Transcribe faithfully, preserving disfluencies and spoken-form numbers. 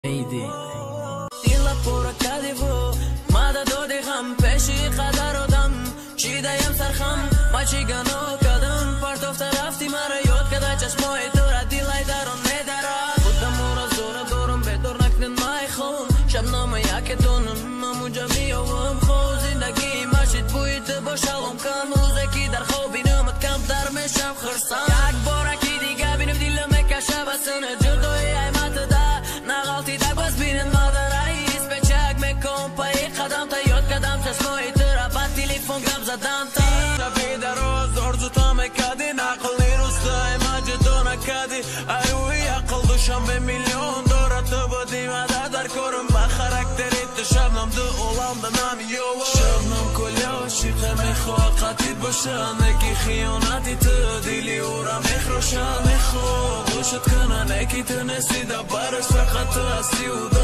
عیدی دل پر کردی و ماذا دودی هم پیشی قدر آدم چی دایم سرخم ما چی گناه کردم پرتوفت رفتی مرا یاد کردی چشمای تو را دلای درون ندارد خودم را زور دورم به دور نکنن مای خون شبنامه یکتونم همونجا میام خود زندگی ماشید بویت با شلوم کم موزیکی در خواب بینمت کم در میشم خرسان یک بارکی دیگه بینم دلم میکشه بسنه جدای ایمت ده نغلطی در باز بینن مادر رئیس به چک میکن پای قدم تا یاد کدم چشمای تو را با تلیفون گم زدم تا شبی دراز ارزو تا میکدی نقلی روستای مجدو نکدی ایوی اقل دوشم به میلیون داره تو بودی مده در کرم با خرکتریت شبنم دو اولام به نمیوه شبنم کلی عاشقه میخواد قطید باشه نکی خیانتی تو دیلی او را میخروشن میخواد دوشت کنن اکی تو نسیده برش فقط تو هستی و